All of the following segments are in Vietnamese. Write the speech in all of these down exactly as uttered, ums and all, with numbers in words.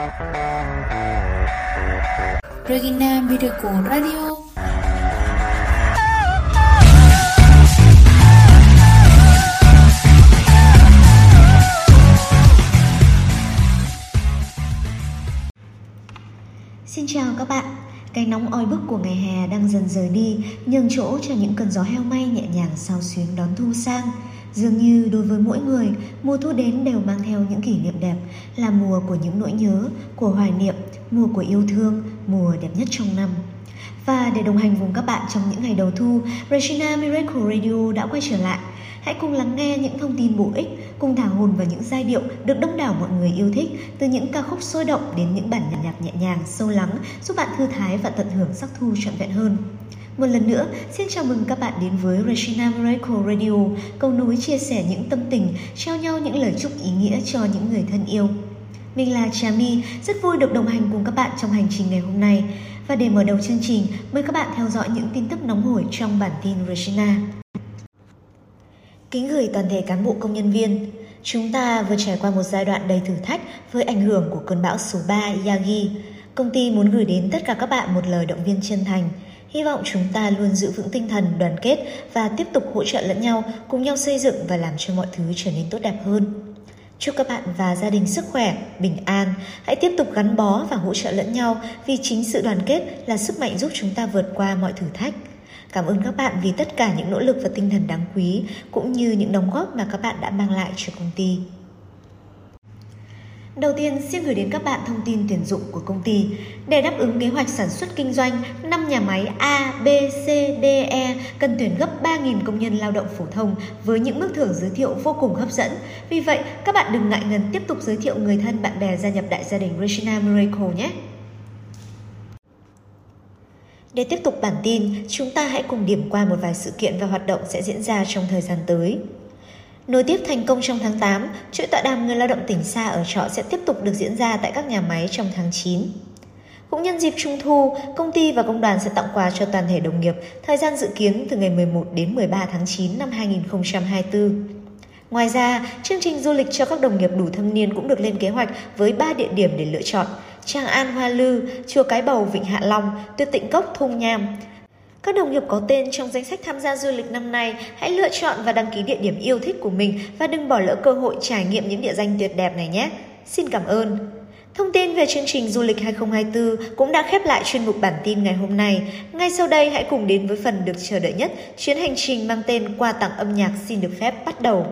Regina Miracle Radio. Xin chào các bạn. Cái nóng oi bức của ngày hè đang dần rời đi, nhường chỗ cho những cơn gió heo may nhẹ nhàng xao xuyến đón thu sang. Dường như đối với mỗi người, mùa thu đến đều mang theo những kỷ niệm đẹp, là mùa của những nỗi nhớ, của hoài niệm, mùa của yêu thương, mùa đẹp nhất trong năm. Và để đồng hành cùng các bạn trong những ngày đầu thu, Regina Miracle Radio đã quay trở lại. Hãy cùng lắng nghe những thông tin bổ ích, cùng thả hồn vào những giai điệu được đông đảo mọi người yêu thích, từ những ca khúc sôi động đến những bản nhạc nhẹ nhàng, sâu lắng, giúp bạn thư thái và tận hưởng sắc thu trọn vẹn hơn. Một lần nữa, xin chào mừng các bạn đến với Regina Miracle Radio, cầu nối chia sẻ những tâm tình, trao nhau những lời chúc ý nghĩa cho những người thân yêu. Mình là Trà My, rất vui được đồng hành cùng các bạn trong hành trình ngày hôm nay. Và để mở đầu chương trình, mời các bạn theo dõi những tin tức nóng hổi trong bản tin Regina. Kính gửi toàn thể cán bộ công nhân viên, chúng ta vừa trải qua một giai đoạn đầy thử thách với ảnh hưởng của cơn bão số ba Yagi. Công ty muốn gửi đến tất cả các bạn một lời động viên chân thành. Hy vọng chúng ta luôn giữ vững tinh thần đoàn kết và tiếp tục hỗ trợ lẫn nhau, cùng nhau xây dựng và làm cho mọi thứ trở nên tốt đẹp hơn. Chúc các bạn và gia đình sức khỏe, bình an. Hãy tiếp tục gắn bó và hỗ trợ lẫn nhau, vì chính sự đoàn kết là sức mạnh giúp chúng ta vượt qua mọi thử thách. Cảm ơn các bạn vì tất cả những nỗ lực và tinh thần đáng quý, cũng như những đóng góp mà các bạn đã mang lại cho công ty. Đầu tiên, xin gửi đến các bạn thông tin tuyển dụng của công ty. Để đáp ứng kế hoạch sản xuất kinh doanh, năm nhà máy A, B, C, D, E cần tuyển gấp ba nghìn công nhân lao động phổ thông với những mức thưởng giới thiệu vô cùng hấp dẫn. Vì vậy, các bạn đừng ngại ngần tiếp tục giới thiệu người thân bạn bè gia nhập đại gia đình Regina Miracle nhé. Để tiếp tục bản tin, chúng ta hãy cùng điểm qua một vài sự kiện và hoạt động sẽ diễn ra trong thời gian tới. Nối tiếp thành công trong tháng tám, chuỗi tọa đàm người lao động tỉnh xa ở trọ sẽ tiếp tục được diễn ra tại các nhà máy trong tháng chín. Cũng nhân dịp Trung thu, công ty và công đoàn sẽ tặng quà cho toàn thể đồng nghiệp, thời gian dự kiến từ ngày mười một đến mười ba tháng chín năm hai nghìn không trăm hai mươi tư. Ngoài ra, chương trình du lịch cho các đồng nghiệp đủ thâm niên cũng được lên kế hoạch với ba địa điểm để lựa chọn: Tràng An Hoa Lư, Chùa Cái Bầu Vịnh Hạ Long, Tuyệt Tịnh Cốc Thung Nham. Các đồng nghiệp có tên trong danh sách tham gia du lịch năm nay hãy lựa chọn và đăng ký địa điểm yêu thích của mình và đừng bỏ lỡ cơ hội trải nghiệm những địa danh tuyệt đẹp này nhé. Xin cảm ơn. Thông tin về chương trình du lịch hai không hai tư cũng đã khép lại chuyên mục bản tin ngày hôm nay. Ngay sau đây hãy cùng đến với phần được chờ đợi nhất, chuyến hành trình mang tên Quà tặng âm nhạc xin được phép bắt đầu.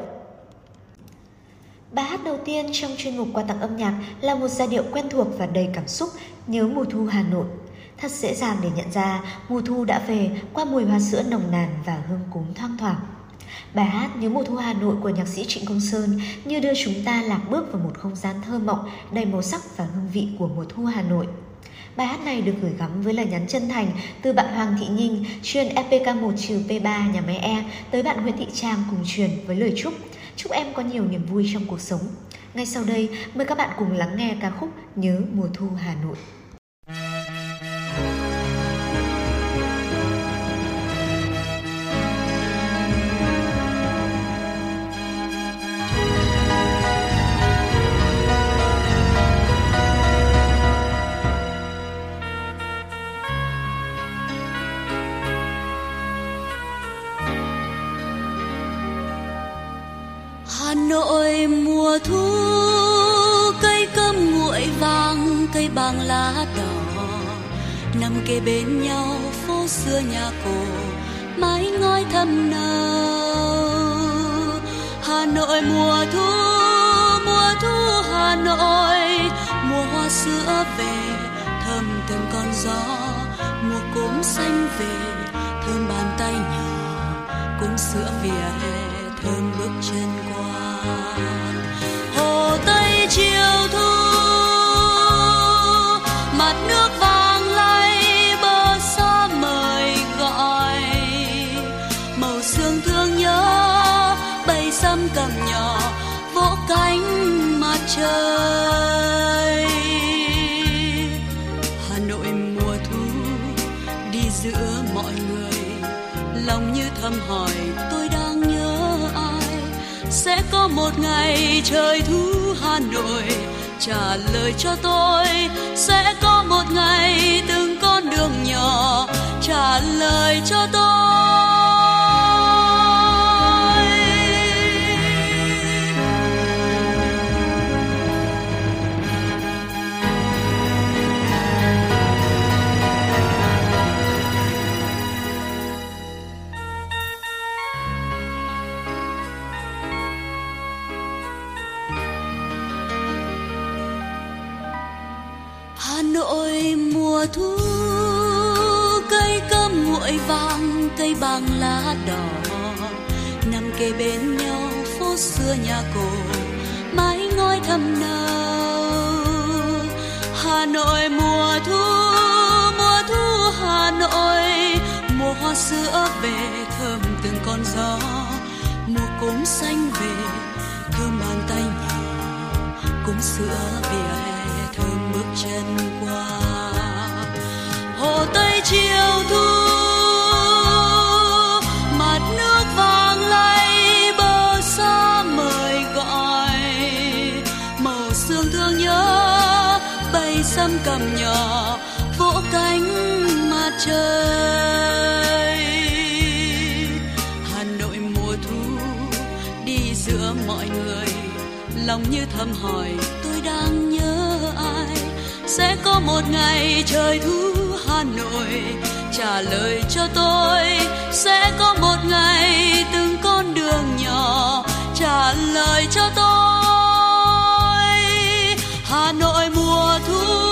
Bài hát đầu tiên trong chuyên mục Quà tặng âm nhạc là một giai điệu quen thuộc và đầy cảm xúc, Nhớ mùa thu Hà Nội. Thật dễ dàng để nhận ra mùa thu đã về qua mùi hoa sữa nồng nàn và hương cốm thoang thoảng. Bài hát Nhớ mùa thu Hà Nội của nhạc sĩ Trịnh Công Sơn như đưa chúng ta lạc bước vào một không gian thơ mộng đầy màu sắc và hương vị của mùa thu Hà Nội. Bài hát này được gửi gắm với lời nhắn chân thành từ bạn Hoàng Thị Nhinh truyền e pê ca một P ba nhà máy E tới bạn Nguyễn Thị Trang cùng truyền với lời chúc chúc em có nhiều niềm vui trong cuộc sống. Ngay sau đây, mời các bạn cùng lắng nghe ca khúc Nhớ mùa thu Hà Nội. Hà Nội mùa thu, cây cơm nguội vàng, cây bàng lá đỏ, nằm kề bên nhau phố xưa nhà cổ, mái ngói thầm nâu. Hà Nội mùa thu, mùa thu Hà Nội, mùa hoa sữa về, thơm từng con gió, mùa cốm xanh về, thơm bàn tay nhỏ, cốm sữa vỉa hè, thơm bước chân qua hồ Tây chiều thu, mặt nước vàng lay bờ xa mời gọi, màu sương thương nhớ bầy sâm cầm nhỏ vỗ cánh mặt trời. Hà Nội mùa thu đi giữa mọi người, lòng như thầm hỏi tôi đang nhớ ai. Sẽ có một ngày trời thu Hà Nội trả lời cho tôi. Sẽ có một ngày từng con đường nhỏ trả lời cho tôi. Hà Nội mùa thu, cây cơm nguội vàng, cây bằng lá đỏ nằm kề bên nhau, phố xưa nhà cổ mái ngói thầm nâu. Hà Nội mùa thu, mùa thu Hà Nội, mùa hoa sữa về thơm từng con gió, mùa cốm xanh về thơm bàn tay nhỏ, cốm sữa vỉa hè thơm bước chân qua. Hồ Tây chiều thu, mặt nước vàng lay, bờ xa mời gọi, màu sương thương nhớ bay sâm cầm nhỏ vỗ cánh mặt trời. Hà Nội mùa thu đi giữa mọi người, lòng như thầm hỏi tôi đang nhớ ai. Sẽ có một ngày trời thu Hà Nội trả lời cho tôi. Sẽ có một ngày từng con đường nhỏ trả lời cho tôi. Hà Nội mùa thu,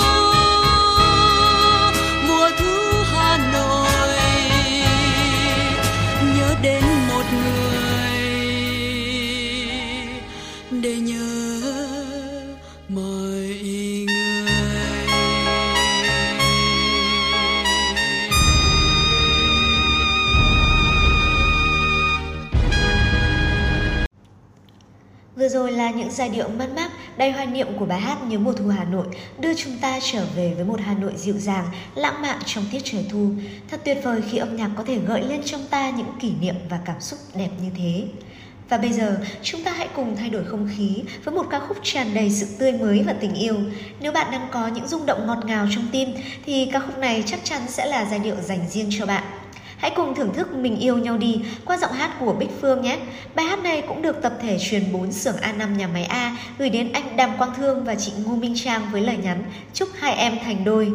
mùa thu Hà Nội, nhớ đến một người để nhớ mọi người. Vừa rồi là những giai điệu mất mát đầy hoài niệm của bài hát Nhớ mùa thu Hà Nội, đưa chúng ta trở về với một Hà Nội dịu dàng, lãng mạn trong tiết trời thu. Thật tuyệt vời khi âm nhạc có thể gợi lên trong ta những kỷ niệm và cảm xúc đẹp như thế. Và bây giờ, chúng ta hãy cùng thay đổi không khí với một ca khúc tràn đầy sự tươi mới và tình yêu. Nếu bạn đang có những rung động ngọt ngào trong tim, thì ca khúc này chắc chắn sẽ là giai điệu dành riêng cho bạn. Hãy cùng thưởng thức Mình yêu nhau đi qua giọng hát của Bích Phương nhé. Bài hát này cũng được tập thể truyền bốn xưởng A năm nhà máy A gửi đến anh Đàm Quang Thương và chị Ngô Minh Trang với lời nhắn chúc hai em thành đôi.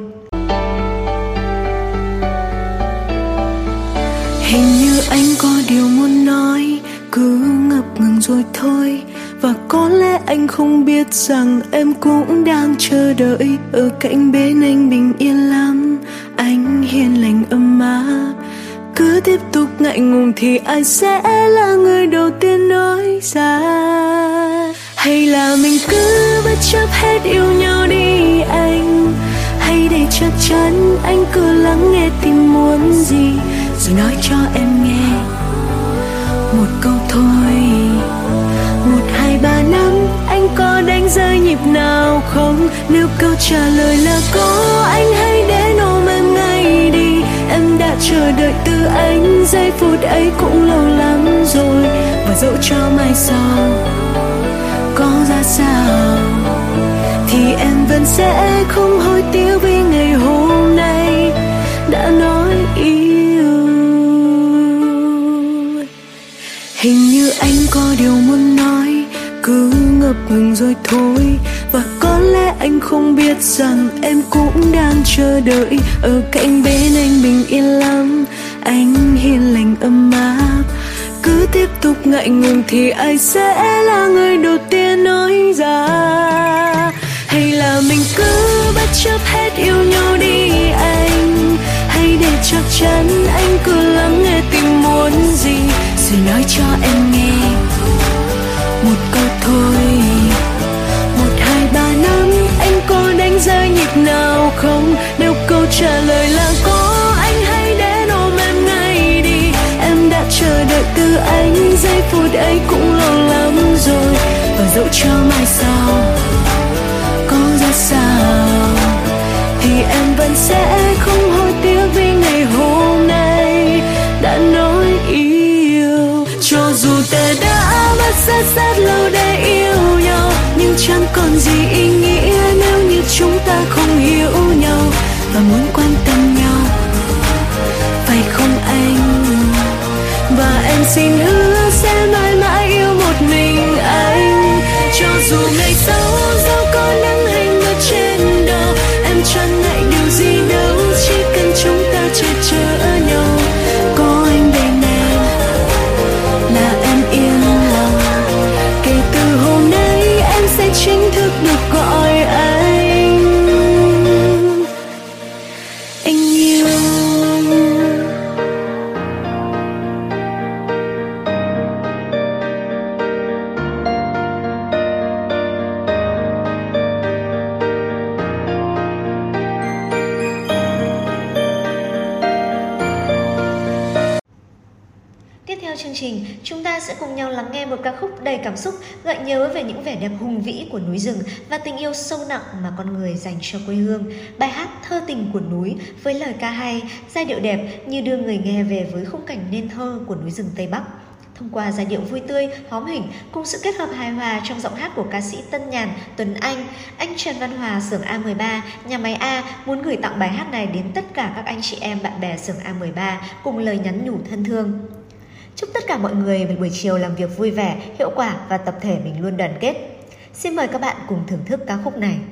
Hình như anh có điều muốn nói, cứ ngập ngừng rồi thôi. Và có lẽ anh không biết rằng em cũng đang chờ đợi ở cạnh bên anh bình yên lắm. Anh hiền lành ấm áp, cứ tiếp tục ngại ngùng thì ai sẽ là người đầu tiên nói ra. Hay là mình cứ bất chấp hết yêu nhau đi anh, hay để chắc chắn anh cứ lắng nghe tim muốn gì rồi nói cho em nghe một câu thôi. Một hai ba năm anh có đánh rơi nhịp nào không? Nếu câu trả lời là có, anh hãy đến ôm em ngay đi. Em đã chờ đợi từ anh, giây phút ấy cũng lâu lắm rồi. Và dẫu cho mai sau có ra sao thì em vẫn sẽ không hối tiếc vì ngày hôm nay đã nói yêu. Hình như anh có điều muốn nói, cứ ngập ngừng rồi thôi. Và có lẽ anh không biết rằng em cũng đang chờ đợi ở cạnh bên anh bình yên lắm. Anh hiền lành ấm áp, cứ tiếp tục ngại ngùng thì ai sẽ là người đầu tiên nói ra. Hay là mình cứ bất chấp hết yêu nhau đi anh, hay để chắc chắn anh cứ lắng nghe tim muốn gì rồi nói cho em nghe một câu thôi. Một hai ba năm anh có đánh rơi nhịp nào không? Nếu câu trả lời là có, anh hãy đến ôm em ngay đi. Em đã chờ đợi từ anh, giây phút ấy cũng lâu lắm rồi. Và dẫu cho mai sau có ra sao thì em vẫn sẽ không hối tiếc vì ngày hôm nay đã nói yêu. Cho dù ta đã mất rất rất lâu để yêu nhau, nhưng chẳng còn gì ý nghĩa xin hứa sẽ mãi mãi yêu một mình anh. Cho dù ngày sau dẫu có nắng hay mưa trên đầu, em chẳng ngại điều gì đâu, chỉ cần chúng ta che chở nhau. Có anh bên em là em yên lòng, kể từ hôm nay em sẽ chính thức được gọi anh anh yêu. Tiếp theo chương trình, chúng ta sẽ cùng nhau lắng nghe một ca khúc đầy cảm xúc, gợi nhớ về những vẻ đẹp hùng vĩ của núi rừng và tình yêu sâu nặng mà con người dành cho quê hương. Bài hát Thơ tình của núi với lời ca hay, giai điệu đẹp như đưa người nghe về với khung cảnh nên thơ của núi rừng Tây Bắc. Thông qua giai điệu vui tươi, hóm hỉnh cùng sự kết hợp hài hòa trong giọng hát của ca sĩ Tân Nhàn, Tuấn Anh, anh Trần Văn Hòa, xưởng A mười ba, nhà máy A muốn gửi tặng bài hát này đến tất cả các anh chị em bạn bè xưởng A mười ba cùng lời nhắn nhủ thân thương. Chúc tất cả mọi người một buổi chiều làm việc vui vẻ, hiệu quả và tập thể mình luôn đoàn kết. Xin mời các bạn cùng thưởng thức ca khúc này.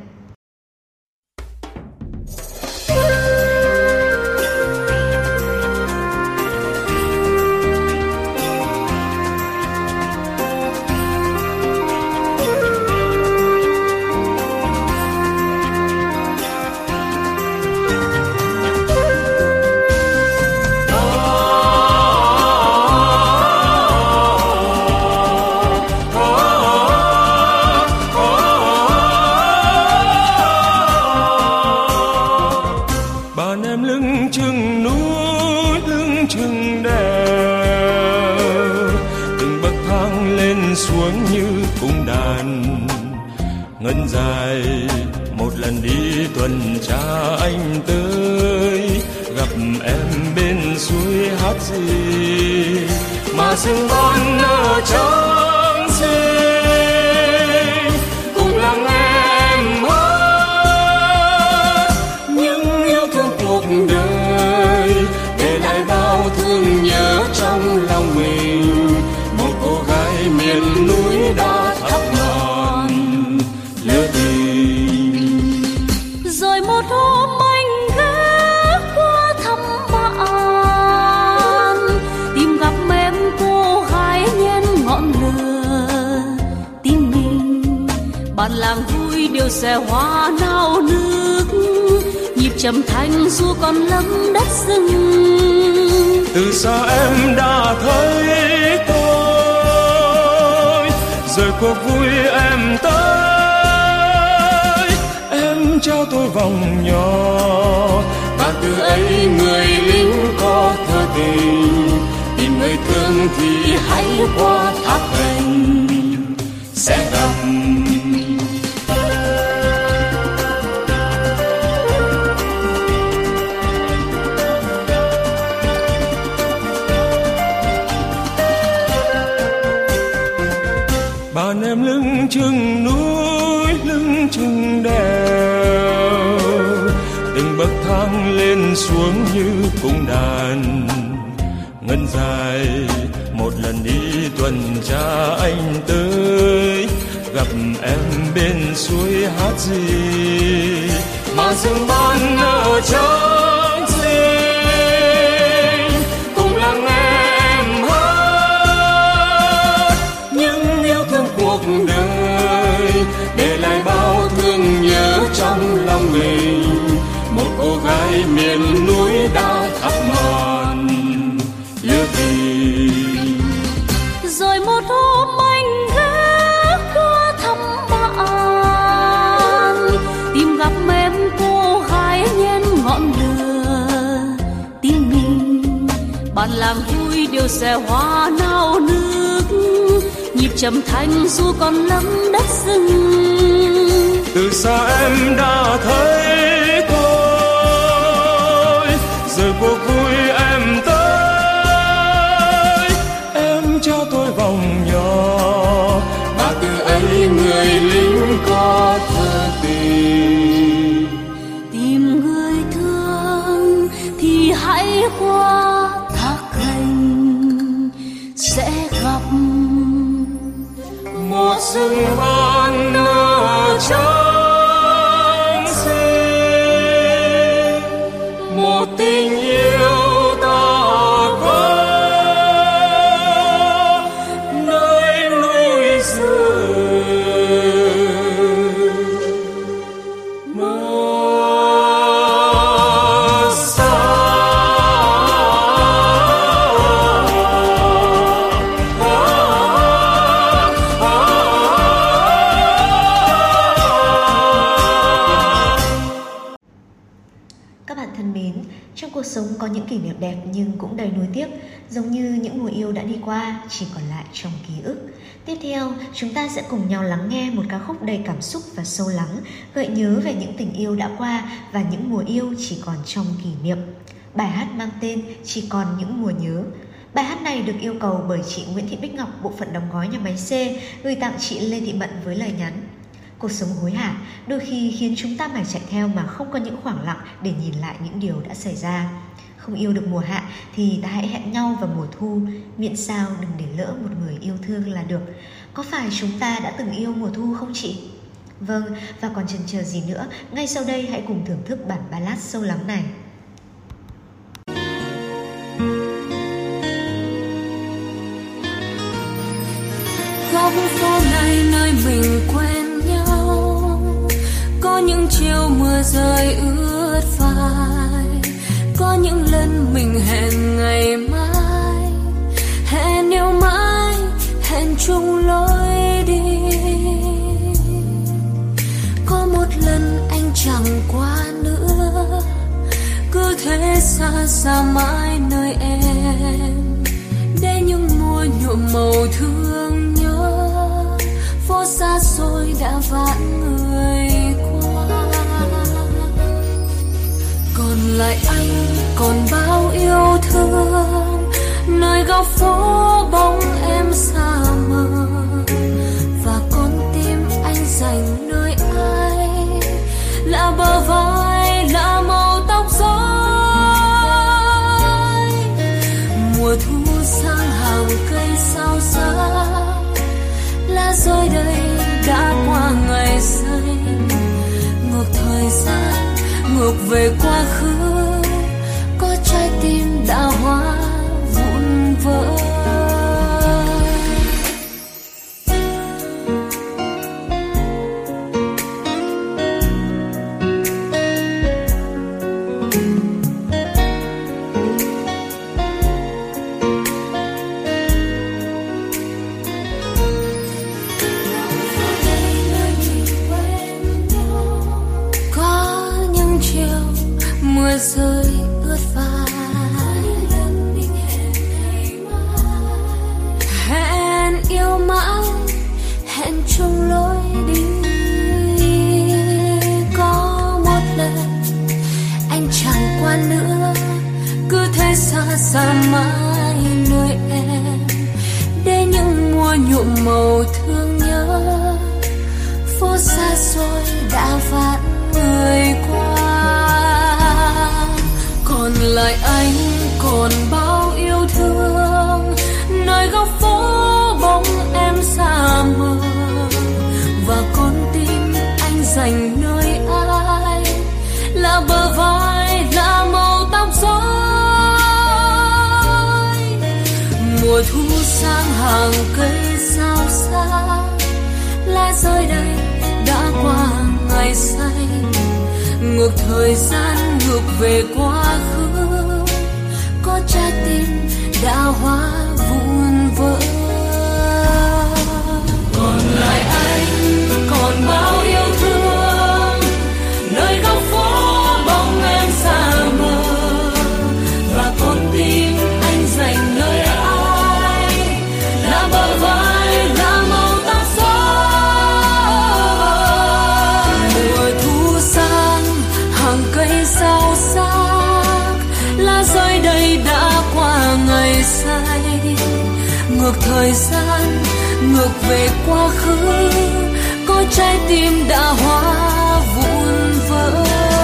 Ngân dài một lần đi tuần tra anh tới, gặp em bên suối hát gì mà rừng non nở trắng xinh, cùng lắng nghe em hát những yêu thương cuộc đời, để lại bao thương nhớ trong lòng mình. Một cô gái miền núi đã thắp ngọn lửa tình, rồi một hôm anh ghé qua thăm bạn, tìm gặp em cô gái nhen ngọn lửa tim mình. Bản làng vui điều xe hoa nao nước, nhịp trầm thanh du còn lắm đất rừng. Từ xa em đã thấy tôi, rồi cuộc vui em tới, em trao tôi vòng nhỏ, và từ ấy người lính có thơ tình, tìm người thương thì hãy qua thác gành sẽ gặp. Bạn em lưng chừng núi, lưng chừng đèo, từng bậc thang lên xuống như cung đàn. Ngân dài một lần đi tuần tra anh tới, gặp em bên suối hát gì mà rừng non nở trắng xinh, cùng lắng nghe em hát những yêu thương cuộc đời, để lại bao thương nhớ trong lòng mình. Một cô gái miền núi đã thắp ngọn lửa tình, rồi một hôm anh ghé qua thăm bạn, tìm gặp em cô gái nhen ngọn lửa tim mình. Bản làng vui điều xe hoa nao nước, nhịp trầm thanh du còn lắm đất rừng. Từ xa em đã thấy tôi, rồi cuộc vui em tới, em trao tôi vòng nhỏ, và từ ấy người lính có thơ tình. Tìm người thương thì hãy qua thác gành Trong cuộc sống có những kỷ niệm đẹp nhưng cũng đầy nuối tiếc, giống như những mùa yêu đã đi qua chỉ còn lại trong ký ức. Tiếp theo, chúng ta sẽ cùng nhau lắng nghe một ca khúc đầy cảm xúc và sâu lắng, gợi nhớ về những tình yêu đã qua và những mùa yêu chỉ còn trong kỷ niệm. Bài hát mang tên Chỉ còn những mùa nhớ. Bài hát này được yêu cầu bởi chị Nguyễn Thị Bích Ngọc, bộ phận đóng gói nhà máy C, gửi tặng chị Lê Thị Mận với lời nhắn: cuộc sống hối hả đôi khi khiến chúng ta phải chạy theo mà không có những khoảng lặng để nhìn lại những điều đã xảy ra. Không yêu được mùa hạ thì ta hãy hẹn nhau vào mùa thu, miễn sao đừng để lỡ một người yêu thương là được. Có phải chúng ta đã từng yêu mùa thu không chị? Vâng, và còn chần chờ gì nữa, ngay sau đây hãy cùng thưởng thức bản ballad sâu lắng này. Góc phố này nơi mình quen nhau, có những chiều mưa rơi ướt vai, có những lần mình hẹn ngày mai, hẹn yêu mãi, hẹn chung lối đi. Có một lần anh chẳng qua nữa, cứ thế xa xa mãi nơi em, để những mùa nhuộm màu thương nhớ, phố xa xôi đã vãn người qua. Còn lại anh, còn bao yêu thương, nơi góc phố bóng em xa mờ, và con tim anh dành nơi ai, là bờ vai, là màu tóc rối. Mùa thu sang hàng cây sao xa, lá rơi đây đã qua ngày xây, ngược thời gian, ngược về quá khứ, có trái tim đã hóa vụn vỡ. Rơi ướt vai, hẹn yêu mãi, hẹn chung lối đi. Có một lần anh chẳng qua nữa, cứ thế xa xa mãi nơi em, để những mùa nhuộm màu thương nhớ, phố xa xôi đã vãn người qua. Còn lại anh, còn bao yêu thương, nơi góc phố bóng em xa mờ, và con tim anh dành nơi ai, là bờ vai, là màu tóc rối. Mùa thu sang hàng cây sao xa, lá rơi đây đã qua ngày say, ngược thời gian, ngược về quá khứ, có trái tim đã hóa vụn vỡ. Còn lại anh, còn bao yêu thương, nơi góc phố bóng em xa mờ, và con tim anh dành nơi ai, là bờ vai, là màu tóc rối. Mùa thu sang hàng cây sao xác, lá rơi đây đã qua ngày say, ngược thời gian, ngược về quá khứ, có trái tim đã hóa vụn vỡ.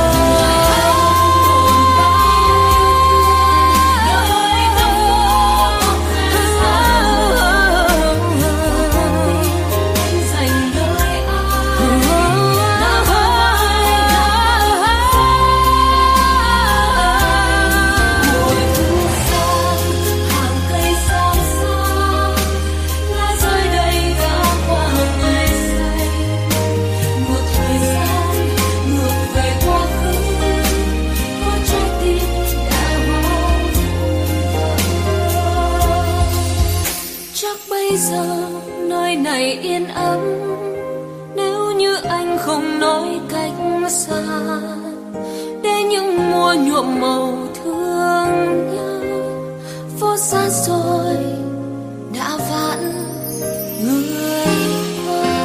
Yên ấm, nếu như anh không nói cách xa, để những mùa nhuộm màu thương mang nhau phố xa xôi đã vạn người qua.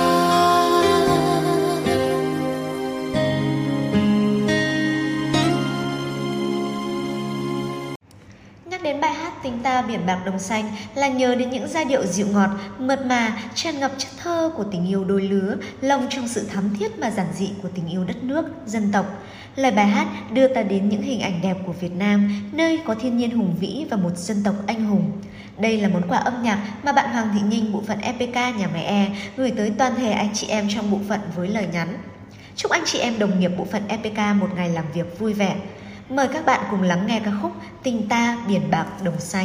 Nhắc đến bài hát Tình ta biển bạc đồng xanh là nhớ đến những giai điệu dịu ngọt, mượt mà, tràn ngập chất thơ của tình yêu đôi lứa, lồng trong sự thắm thiết mà giản dị của tình yêu đất nước, dân tộc. Lời bài hát đưa ta đến những hình ảnh đẹp của Việt Nam, nơi có thiên nhiên hùng vĩ và một dân tộc anh hùng. Đây là món quà âm nhạc mà bạn Hoàng Thị Nghinh, bộ phận ép pê ca Nhà Máy E gửi tới toàn thể anh chị em trong bộ phận với lời nhắn: chúc anh chị em đồng nghiệp bộ phận ép pê ca một ngày làm việc vui vẻ. Mời các bạn cùng lắng nghe ca khúc Tình ta biển bạc đồng xanh.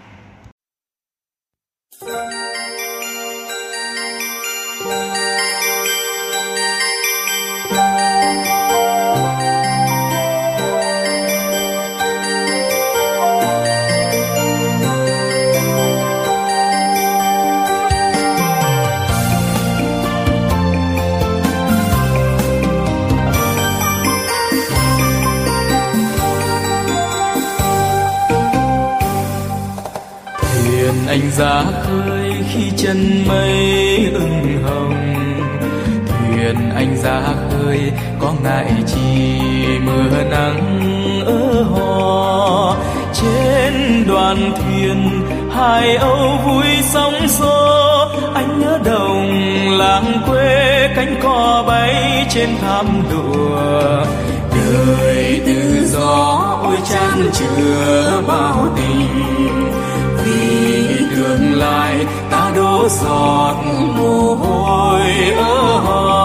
Anh ra khơi khi chân mây ửng hồng, thuyền anh ra khơi có ngại chi mưa nắng ở hò. Trên đoàn thuyền hai âu vui sóng xô, anh nhớ đồng làng quê cánh cò bay trên thảm đùa. Đời tự do ôi chan chứa bao tình, vì tương lai ta đổ giọt mồ hôi ở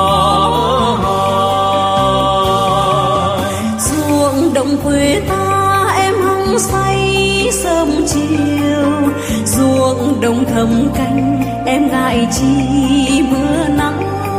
ruộng đồng quê ta em hăng say sớm chiều, ruộng đồng thầm canh em ngại chi mưa nắng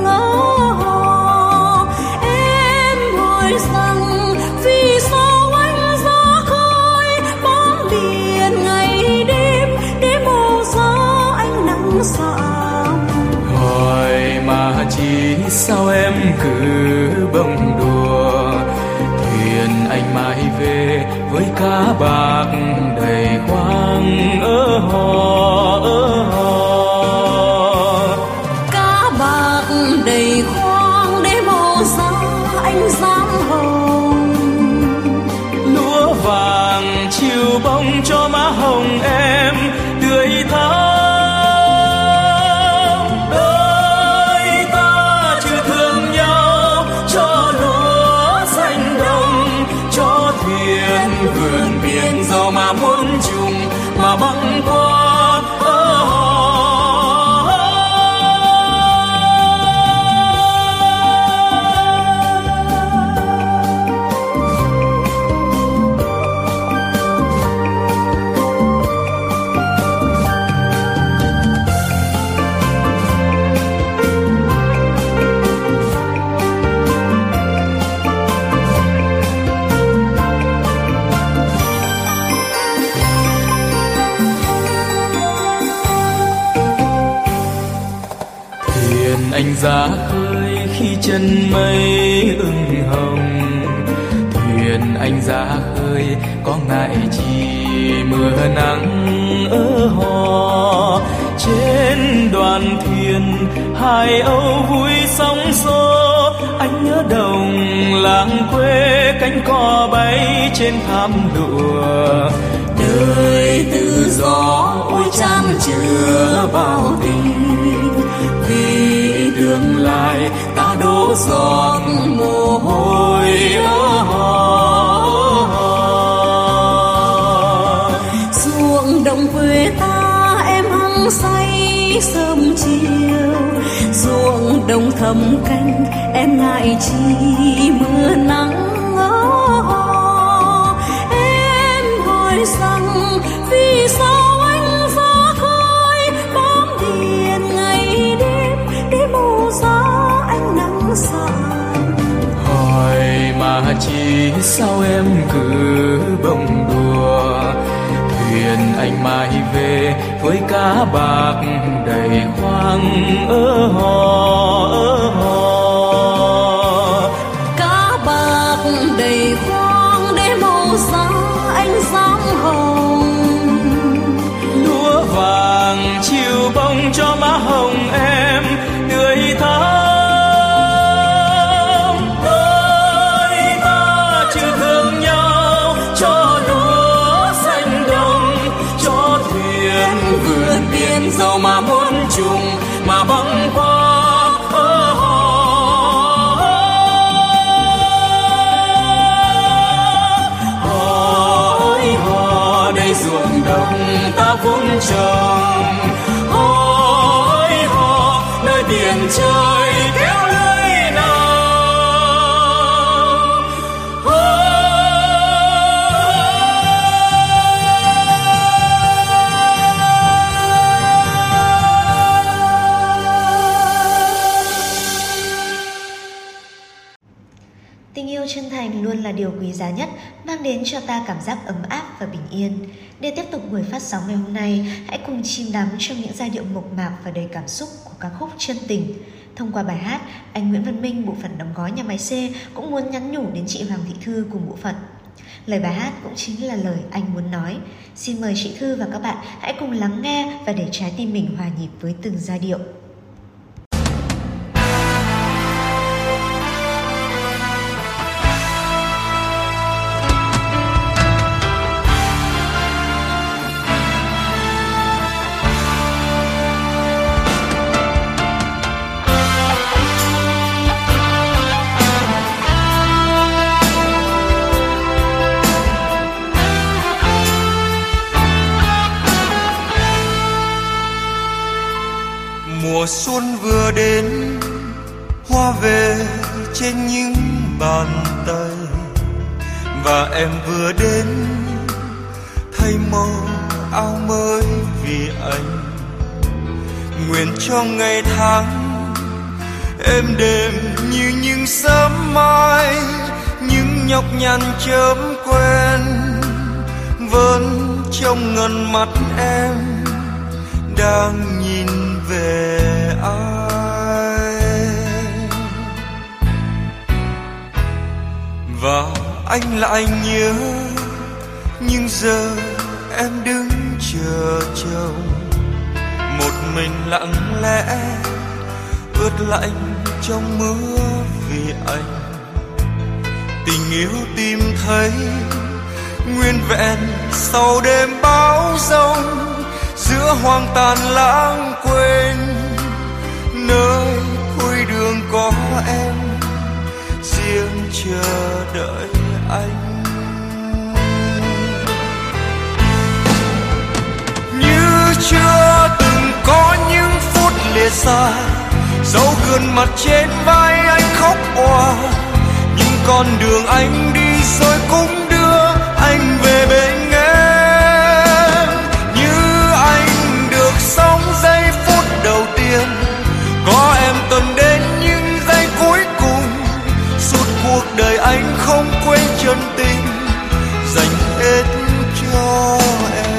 ở em hỏi rằng vì sao anh ra khơi bám biển ngày đêm để màu gió anh nắng xám. hỏi mà chỉ sao em cứ bông đùa, thuyền anh mãi về với cá bạc đầy khoang ở hò ở hò. Cá bạc đầy khoang để màu da anh dám hồng, Lúa vàng chiều bông cho má hồng em tươi thắm. Đôi ta chưa thương nhau cho lúa xanh đồng, cho thuyền vườn biển giàu mà muôn trùng mà băng qua ở hò. Anh ra khơi khi chân mây ửng hồng, thuyền anh ra khơi có ngại chi mưa nắng ở hò. Trên đoàn thuyền hai âu vui sóng xô, anh nhớ đồng làng quê cánh cò bay trên thảm đùa. Đời tự do ôi chan chứa bao tình, vì tương lai ta đổ giọt mồ hôi ở hò. ruộng đồng quê ta em hăng say sớm chiều, ruộng đồng thầm canh em ngại chi mưa nắng ở em hỏi rằng vì sao anh ra khơi bám biển ngày đêm để màu da anh nắng sạm. hỏi mà chỉ sao em cứ bông đùa, thuyền anh mãi về với cá bạc đầy khoang ở hò ở hò. Cá bạc đầy khoang để màu da anh gió hồng. Lúa vàng chiều bông cho má hồng em tươi thắm. Đôi ta chưa thương nhau cho lúa xanh đồng, cho thuyền vượt biển dẫu mà muôn trùng mà băng qua. Ruộng đồng ta vun trồng, hối hò nơi biển trời kéo lưới nào. Tình yêu chân thành luôn là điều quý giá nhất, mang đến cho ta cảm giác ấm áp và bình yên. Để tiếp tục buổi phát sóng ngày hôm nay, hãy cùng chìm đắm trong những giai điệu mộc mạc và đầy cảm xúc của ca khúc Chân Tình. Thông qua bài hát, anh Nguyễn Văn Minh, bộ phận đóng gói nhà máy C, cũng muốn nhắn nhủ đến chị Hoàng Thị Thư cùng bộ phận. Lời bài hát cũng chính là lời anh muốn nói. Xin mời chị Thư và các bạn hãy cùng lắng nghe và để trái tim mình hòa nhịp với từng giai điệu. Mùa xuân vừa đến, hoa về trên những bàn tay, và em vừa đến thay màu áo mới vì anh. Nguyện cho ngày tháng êm đềm như những sớm mai, những nhọc nhằn chớm quen vẫn trong ngần mắt em đang nhìn về ai. Và anh lại nhớ, nhưng giờ em đứng chờ chồng, một mình lặng lẽ ướt lạnh trong mưa vì anh. Tình yêu tìm thấy nguyên vẹn sau đêm bão giông, giữa hoang tàn lãng quên, nơi cuối đường có em riêng chờ đợi anh. Như chưa từng có những phút lìa xa, dấu gương mặt trên vai anh khóc òa, những con đường anh đi rồi cũng đưa anh về bên em. Như anh được sống giây phút đầu tiên, có em tuần đến những giây cuối cùng, suốt cuộc đời anh không quên chân tình dành hết cho em.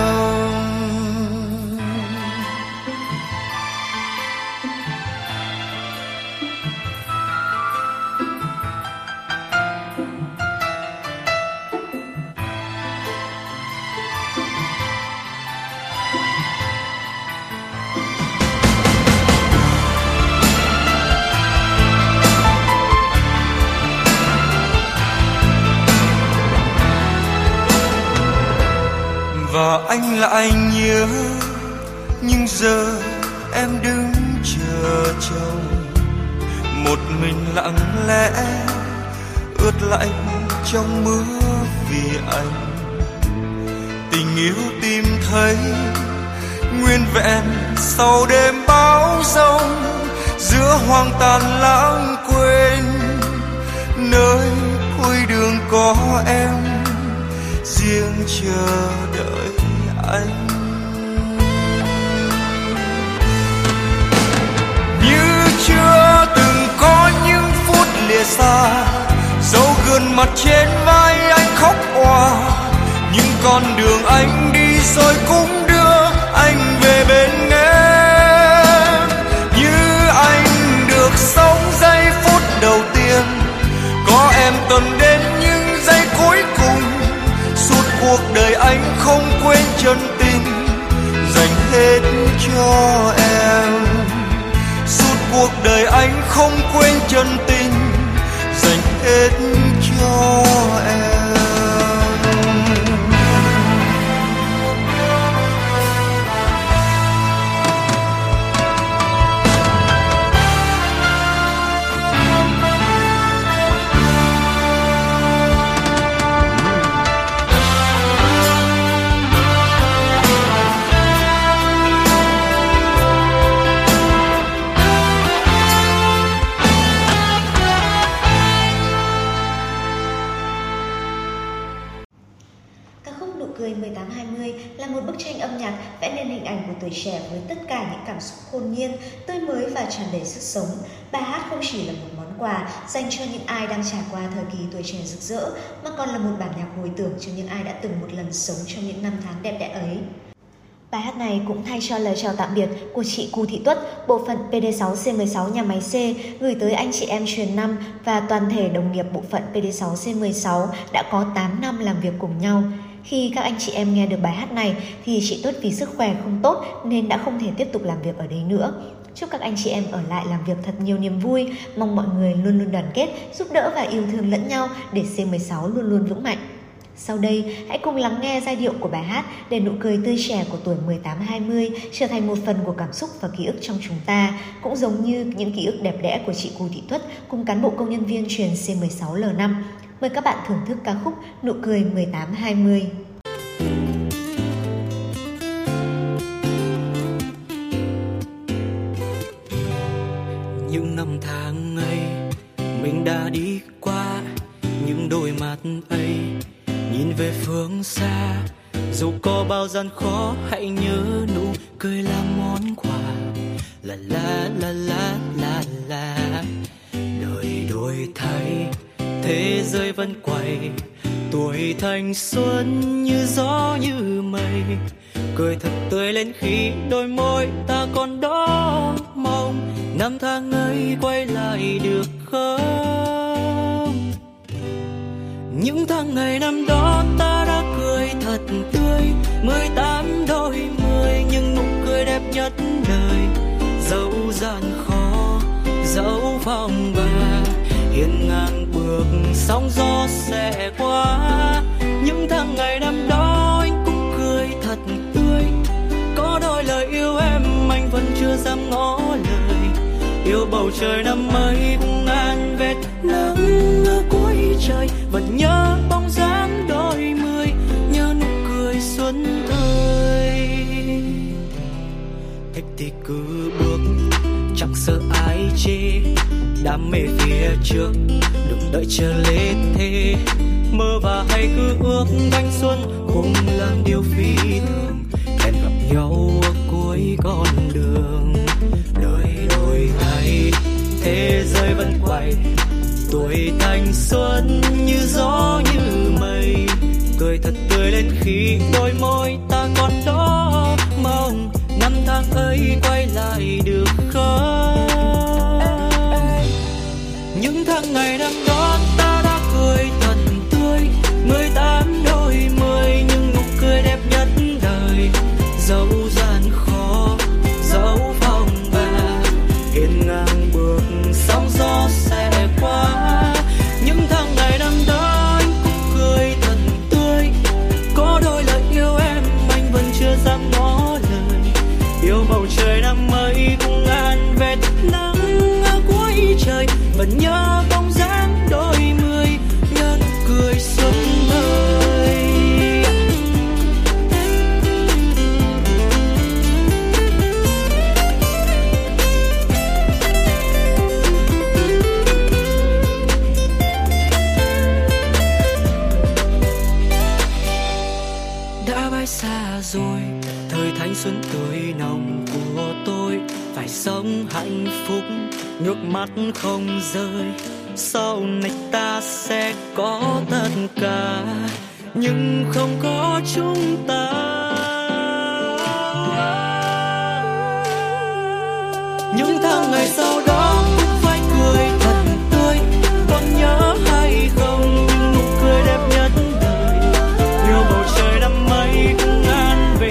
Và anh lại nhớ, nhưng giờ em đứng chờ chồng, một mình lặng lẽ ướt lạnh trong mưa vì anh. Tình yêu tìm thấy nguyên vẹn sau đêm bão giông, giữa hoang tàn lãng quên, nơi cuối đường có em riêng chờ đợi anh. Như chưa từng có những phút lìa xa, dấu gương mặt trên vai anh khóc òa, những con đường anh đi rồi cũng đưa anh về bên em. Như anh được sống giây phút đầu tiên, có em tuần đến những giây cuối cùng, suốt cuộc chân tình dành hết cho em. Suốt cuộc đời anh không quên chân tình dành hết cho em. mười tám hai mươi là một bức tranh âm nhạc vẽ nên hình ảnh của tuổi trẻ với tất cả những cảm xúc hồn nhiên, tươi mới và tràn đầy sức sống. Bài hát không chỉ là một món quà dành cho những ai đang trải qua thời kỳ tuổi trẻ rực rỡ, mà còn là một bản nhạc hồi tưởng cho những ai đã từng một lần sống trong những năm tháng đẹp đẽ ấy. Bài hát này cũng thay cho lời chào tạm biệt của chị Cù Thị Tuất, bộ phận pê đê sáu xê mười sáu nhà máy C gửi tới anh chị em truyền năm và toàn thể đồng nghiệp bộ phận pê đê sáu xê mười sáu đã có tám năm làm việc cùng nhau. Khi các anh chị em nghe được bài hát này thì chị Tuất vì sức khỏe không tốt nên đã không thể tiếp tục làm việc ở đây nữa. Chúc các anh chị em ở lại làm việc thật nhiều niềm vui, mong mọi người luôn luôn đoàn kết, giúp đỡ và yêu thương lẫn nhau để xê mười sáu luôn luôn vững mạnh. Sau đây, hãy cùng lắng nghe giai điệu của bài hát để nụ cười tươi trẻ của tuổi mười tám hai mươi trở thành một phần của cảm xúc và ký ức trong chúng ta, cũng giống như những ký ức đẹp đẽ của chị Cù Thị Tuất cùng cán bộ công nhân viên truyền xê mười sáu L năm. Mời các bạn thưởng thức ca khúc Nụ cười mười tám hai mươi. Những năm tháng ấy mình đã đi qua, những đôi mắt ấy nhìn về phương xa. Dù có bao gian khó hãy nhớ nụ cười là món quà. La la la la la la. Đời đổi thay thế giới vẫn quay, tuổi thanh xuân như gió như mây. Cười thật tươi lên khi đôi môi ta còn đó mong năm tháng ấy quay lại được không. Những tháng ngày năm đó ta đã cười thật tươi, mười tám đôi mươi nhưng nụ cười đẹp nhất đời. Dẫu gian khó dẫu phong ba, hiên ngang bước sóng gió sẽ qua. Những tháng ngày năm đó anh cũng cười thật tươi, có đôi lời yêu em anh vẫn chưa dám ngỏ lời. Yêu bầu trời năm ấy cũng ngàn vết nắng ở cuối trời, vẫn nhớ bóng dáng đôi mươi, nhớ nụ cười xuân tươi. Thích thì cứ bước chẳng sợ ai chê, đam mê phía trước đừng đợi chờ lê thế. Mơ và hay cứ ước thanh xuân cùng làm điều phi thường, hẹn gặp nhau ở cuối con đường. Đời đổi thay thế giới vẫn quay, tuổi thanh xuân như gió như mây. Cười thật tươi lên khi đôi môi ta còn đó mong năm tháng ấy quay lại được không. Những tháng ngày năm đó ta đã cười thật tươi, mười tám đôi mươi nhưng nụ cười đẹp nhất đời. Dẫu gian khó dẫu phong ba, hiên ngang bước sóng gió sẽ qua. Những tháng ngày năm đó anh cũng cười thật tươi, có đôi lời yêu em anh vẫn chưa dám ngỏ lời. Yêu bầu trời năm ấy cũng ngàn vết nắng ở cuối trời, vẫn nhớ bóng dáng đôi mươi, nhớ nụ cười xuân ơi. Đã bay xa rồi thời thanh xuân tươi nồng của tôi, phải sống hạnh phúc nước mắt không rơi. Sau này ta sẽ có tất cả nhưng không có chúng ta. Những tháng ngày sau đó cũng phải cười thật tươi, còn nhớ hay không những nụ cười đẹp nhất đời. Yêu bầu trời năm ấy cũng ngàn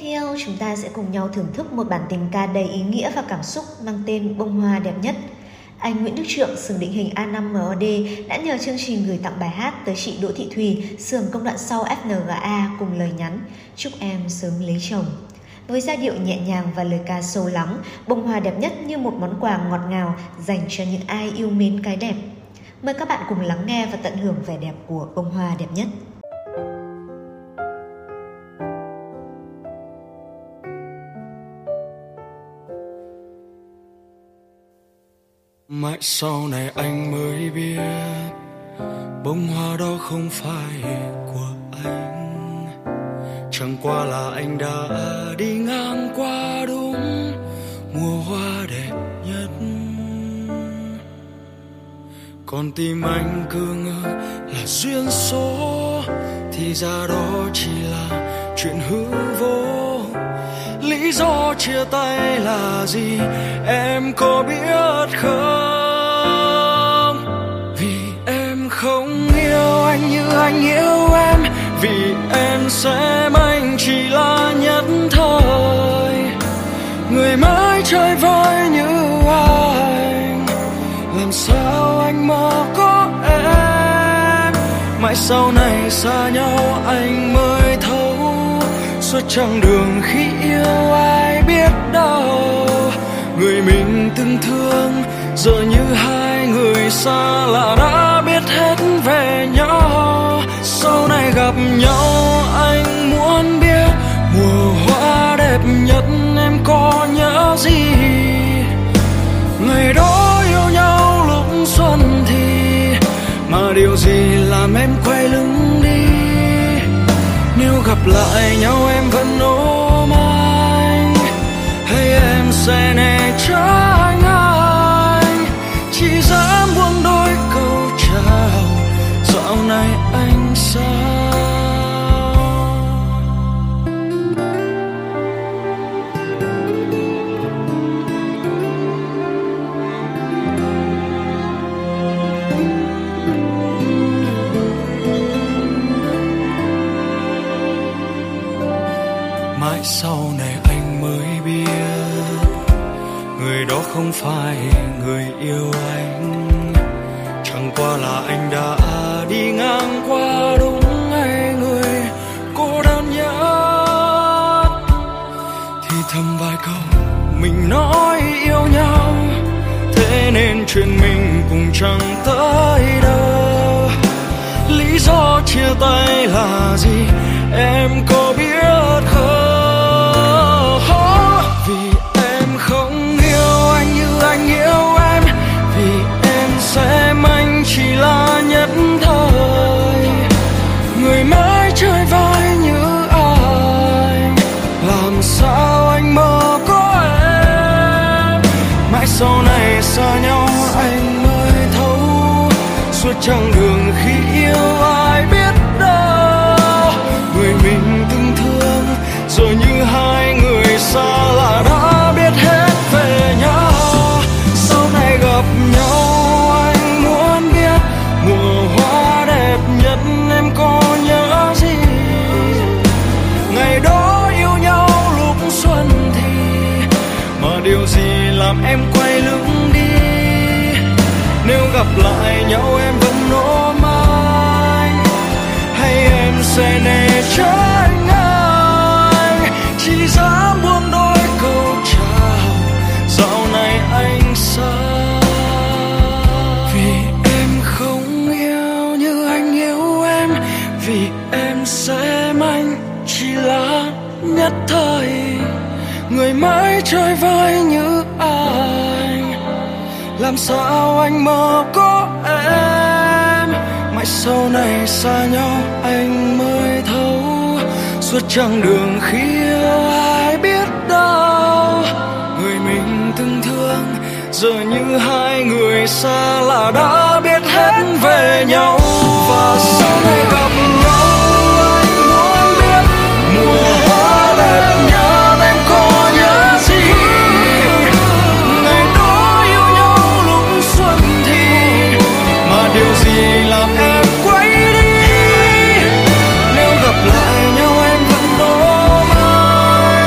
theo, chúng ta sẽ cùng nhau thưởng thức một bản tình ca đầy ý nghĩa và cảm xúc mang tên Bông Hoa Đẹp Nhất. Anh Nguyễn Đức Trượng, xưởng định hình A năm M O D đã nhờ chương trình gửi tặng bài hát tới chị Đỗ Thị Thùy, xưởng công đoạn sau F N G A cùng lời nhắn: chúc em sớm lấy chồng. Với giai điệu nhẹ nhàng và lời ca sâu lắng, Bông Hoa Đẹp Nhất như một món quà ngọt ngào dành cho những ai yêu mến cái đẹp. Mời các bạn cùng lắng nghe và tận hưởng vẻ đẹp của Bông Hoa Đẹp Nhất. Mãi sau này anh mới biết bông hoa đó không phải của anh, chẳng qua là anh đã đi ngang qua đúng mùa hoa đẹp nhất. Còn tim anh cứ ngỡ là duyên số, thì ra đó chỉ là chuyện hư vô. Lý do chia tay là gì em có biết không? Vì em không yêu anh như anh yêu em, vì em xem anh chỉ là nhất thời. Người mới chơi vơi như anh, làm sao anh mơ có em. Mãi sau này xa nhau anh mới thấu, suốt chặng đường khi yêu ai biết đâu. Người mình từng thương giờ như hai người xa lạ đã biết hết về nhau. Sau này gặp nhau anh muốn biết mùa hoa đẹp nhất em có nhớ gì. Ngày đó yêu nhau lúc xuân thì mà điều gì làm em quay lưng đi. Nếu gặp lại nhau em vẫn ôm anh, hay em sẽ né tránh anh, chỉ dám buông đôi câu chào. Dạo này anh sao? Mãi sau này anh mới biết người đó không phải người yêu anh, chẳng qua là anh đã đi ngang qua đúng ngày người cô đơn nhất. Thì thầm vài câu mình nói yêu nhau, thế nên chuyện mình cũng chẳng tới đâu. Lý do chia tay là gì em có biết không? Vì em không yêu anh như anh yêu em, vì em xem anh chỉ là nhất thời. Người mới chơi vai như anh, làm sao anh mơ có em. Mãi sau này xa nhau anh mới thấu, suốt chặng đường khi yêu ai biết đâu. Người mình từng thương rồi như hai người xa lạ đã biết hết về nhau. Sau này gặp nhau anh muốn biết mùa hoa đẹp nhất em có nhớ gì. Ngày đó yêu nhau lúc xuân thì mà điều gì làm em quay lưng đi. Nếu gặp lại nhau em vẫn ôm anh, hay em sẽ né tránh anh, chỉ dám buông đôi câu chào. Dạo này anh sao? Vì em không yêu như anh yêu em, vì em xem anh chỉ là nhất thời. Người mới chơi vơi như anh, làm sao anh mơ có em. Mãi sau này xa nhau anh mới thấu, suốt chặng đường khi yêu ai biết đâu. Người mình từng thương giờ như hai người xa lạ đã biết hết về nhau. Và sau này gặp nhau anh muốn biết mùa hoa đẹp nhất em có nhớ gì. Ngày đó yêu nhau lúc xuân thì mà điều gì làm em quay đi. Nếu gặp lại nhau em vẫn ôm anh,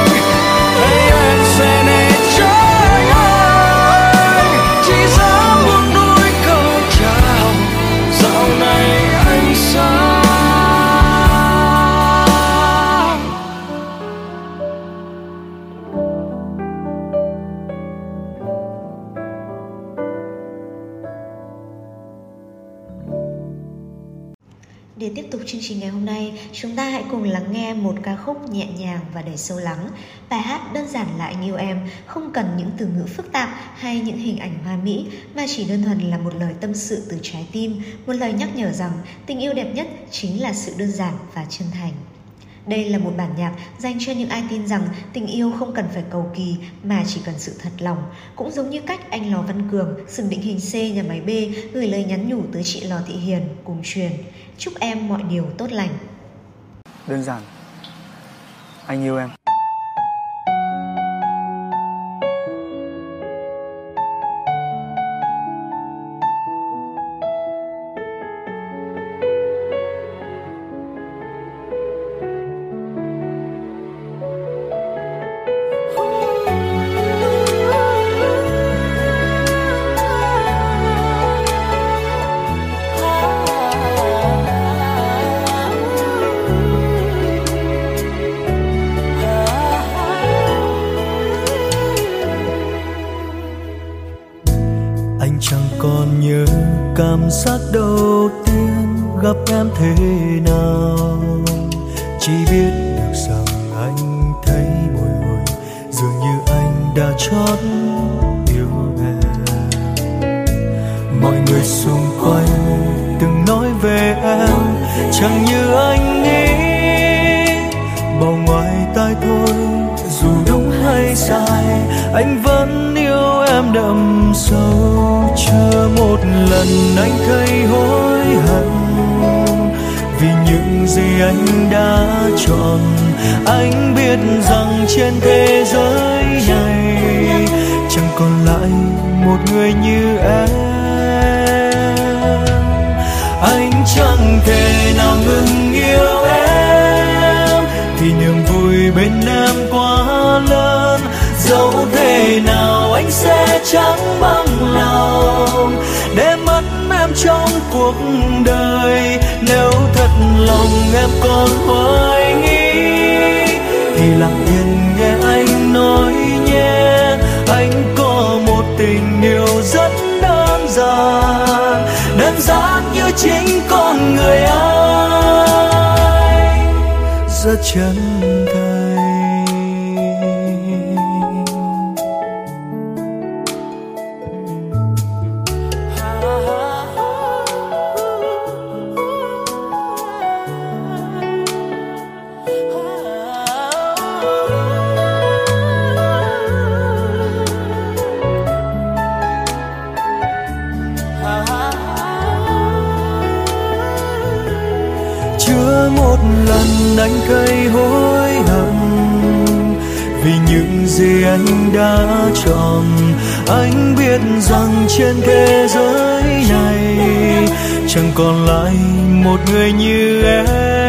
Để tiếp tục chương trình ngày hôm nay, chúng ta hãy cùng lắng nghe một ca khúc nhẹ nhàng và đầy sâu lắng. Bài hát đơn giản là Anh Yêu Em, không cần những từ ngữ phức tạp hay những hình ảnh hoa mỹ, mà chỉ đơn thuần là một lời tâm sự từ trái tim, một lời nhắc nhở rằng tình yêu đẹp nhất chính là sự đơn giản và chân thành. Đây là một bản nhạc dành cho những ai tin rằng tình yêu không cần phải cầu kỳ mà chỉ cần sự thật lòng. Cũng giống như cách anh Lò Văn Cường, xưởng định hình C nhà máy B gửi lời nhắn nhủ tới chị Lò Thị Hiền cùng truyền: chúc em mọi điều tốt lành. Đơn giản, anh yêu em. Cảm giác đầu tiên gặp em thế nào, chỉ biết được rằng anh thấy bồi hồi, dường như anh đã chót yêu em. Mọi người xung quanh từng nói về em chẳng như anh nghĩ, bỏ ngoài tai thôi. Dù đúng hay sai, anh vẫn yêu em đậm sâu. Chưa một lần anh thấy hối hận vì những gì anh đã chọn. Anh biết rằng trên thế giới này chẳng còn lại một người như em. Anh chẳng thể nào ngừng yêu em vì niềm vui bên em quá lớn. Dẫu thế nào anh sẽ chẳng bằng lòng để mất em trong cuộc đời. Nếu thật lòng em còn hoài nghi thì lặng yên nghe anh nói nhé. Anh có một tình yêu rất đơn giản, đơn giản như chính con người anh, rất chân thành. Một lần anh thấy hối hận vì những gì anh đã chọn. Anh biết rằng trên thế giới này chẳng còn lại một người như em.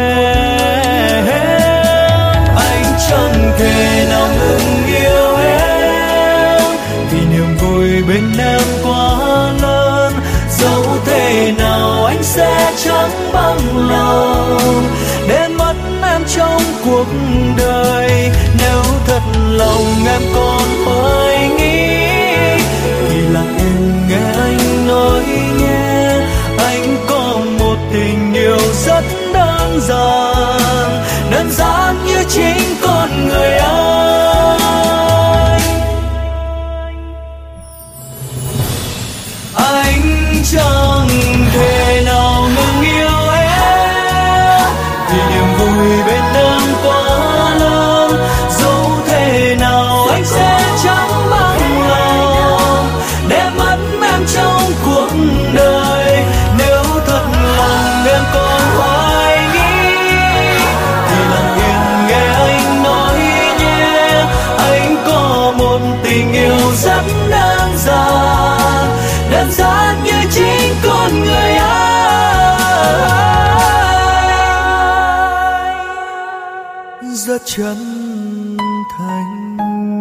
Anh chẳng thể nào ngừng yêu em vì niềm vui bên em quá lớn. Dẫu thế nào anh sẽ chẳng bằng lòng để mất em trong cuộc đời. Nếu thật lòng em còn hoài nghi thì lặng yên nghe anh nói nhé. Anh có một tình yêu rất đơn giản, đơn giản như chính con người anh. Anh chẳng thể nào ngừng yêu em vì niềm vui bên em quá lớn. Dẫu thế nào anh sẽ chẳng bằng lòng để mất em trong cuộc đời. Nếu thật lòng em còn hoài nghi thì lặng yên nghe anh nói nhé. Anh có một tình yêu rất đơn giản, đơn giản như chính con người anh, rất chân thành.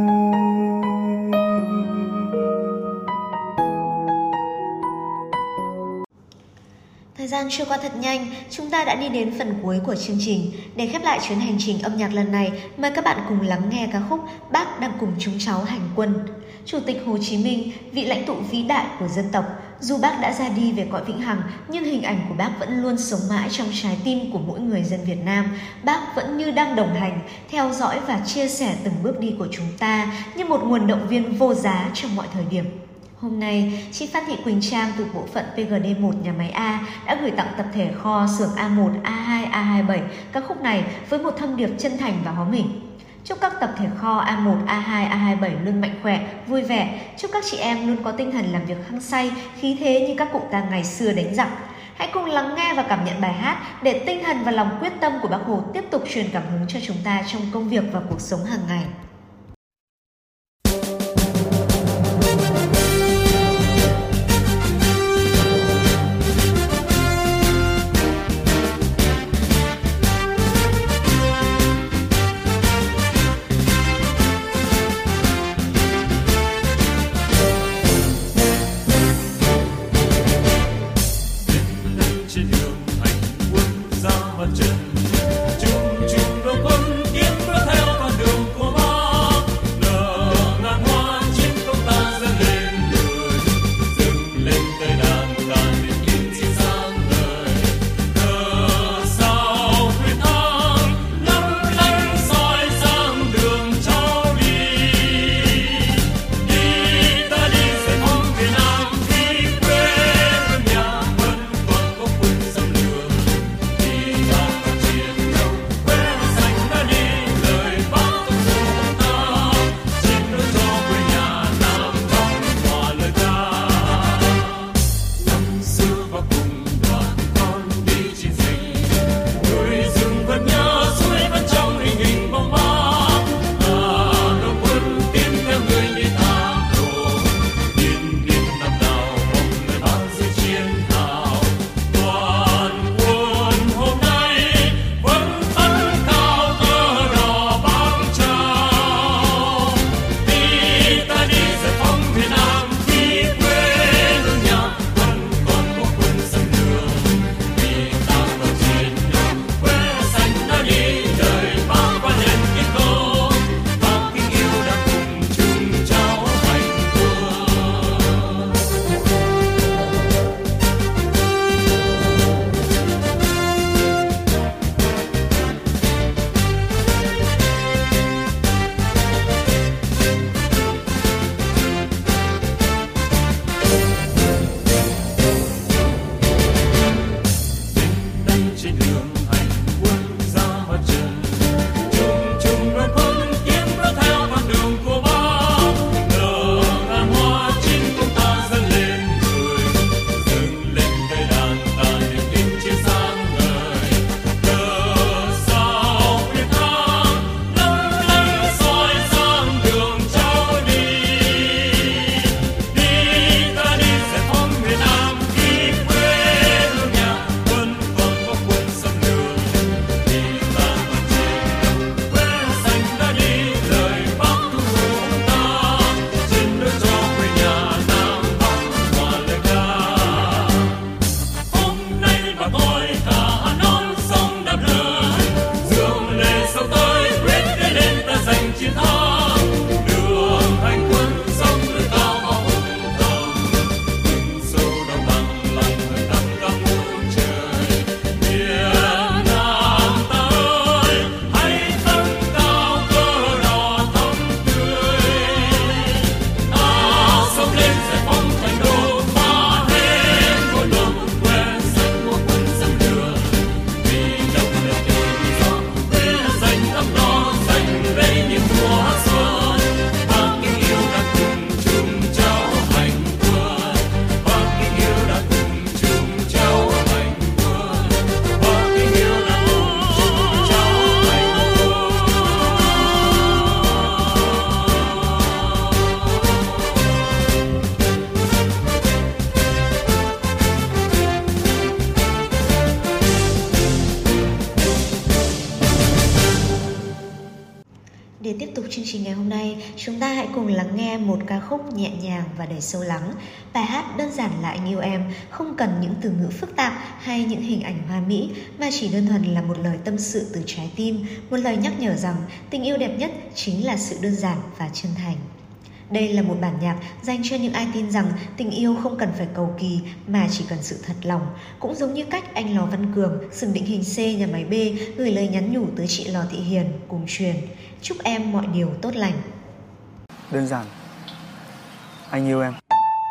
Thời gian trôi qua thật nhanh, chúng ta đã đi đến phần cuối của chương trình. Để khép lại chuyến hành trình âm nhạc lần này, mời các bạn cùng lắng nghe ca khúc Bác đang cùng chúng cháu hành quân. Chủ tịch Hồ Chí Minh, vị lãnh tụ vĩ đại của dân tộc, Dù bác đã ra đi về cõi vĩnh hằng, nhưng hình ảnh của bác vẫn luôn sống mãi trong trái tim của mỗi người dân Việt Nam. Bác vẫn như đang đồng hành, theo dõi và chia sẻ từng bước đi của chúng ta như một nguồn động viên vô giá trong mọi thời điểm. Hôm nay, chị Phan Thị Quỳnh Trang từ bộ phận pê giê đê một nhà máy A đã gửi tặng tập thể kho xưởng A một, A hai, A hai mươi bảy ca khúc này với một thông điệp chân thành và hóm hỉnh. Chúc các tập thể kho A một, A hai, A hai mươi bảy luôn mạnh khỏe, vui vẻ. Chúc các chị em luôn có tinh thần làm việc hăng say, khí thế như các cụ ta ngày xưa đánh giặc. Hãy cùng lắng nghe và cảm nhận bài hát để tinh thần và lòng quyết tâm của Bác Hồ tiếp tục truyền cảm hứng cho chúng ta trong công việc và cuộc sống hàng ngày. Để tiếp tục chương trình ngày hôm nay, chúng ta hãy cùng lắng nghe một ca khúc nhẹ nhàng và đầy sâu lắng. Bài hát đơn giản là Anh Yêu Em, không cần những từ ngữ phức tạp hay những hình ảnh hoa mỹ, mà chỉ đơn thuần là một lời tâm sự từ trái tim, một lời nhắc nhở rằng tình yêu đẹp nhất chính là sự đơn giản và chân thành. Đây là một bản nhạc dành cho những ai tin rằng tình yêu không cần phải cầu kỳ mà chỉ cần sự thật lòng. Cũng giống như cách anh Lò Văn Cường, xưởng định hình C nhà máy B gửi lời nhắn nhủ tới chị Lò Thị Hiền cùng truyền: chúc em mọi điều tốt lành. Đơn giản, anh yêu em.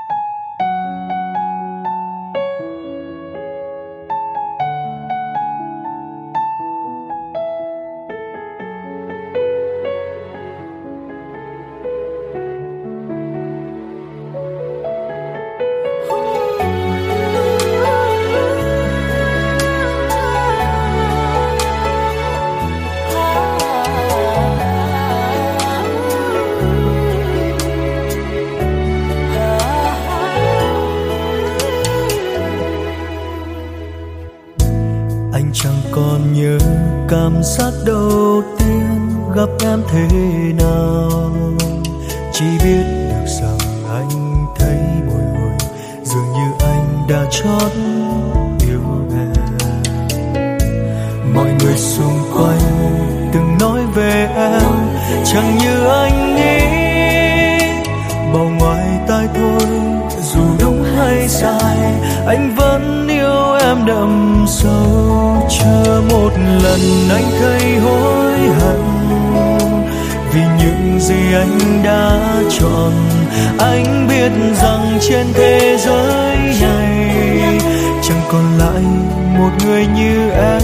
Anh chẳng còn nhớ cảm giác đầu tiên gặp em thế nào, chỉ biết được rằng anh thấy bồi hồi, dường như anh đã chót yêu em. Mọi người xung quanh từng nói về em chẳng như anh nghĩ, bao ngoài tai thôi, dù đúng hay sai anh vẫn yêu em đậm sâu. Chưa một lần anh thấy hối hận vì những gì anh đã chọn. Anh biết rằng trên thế giới này chẳng còn lại một người như em.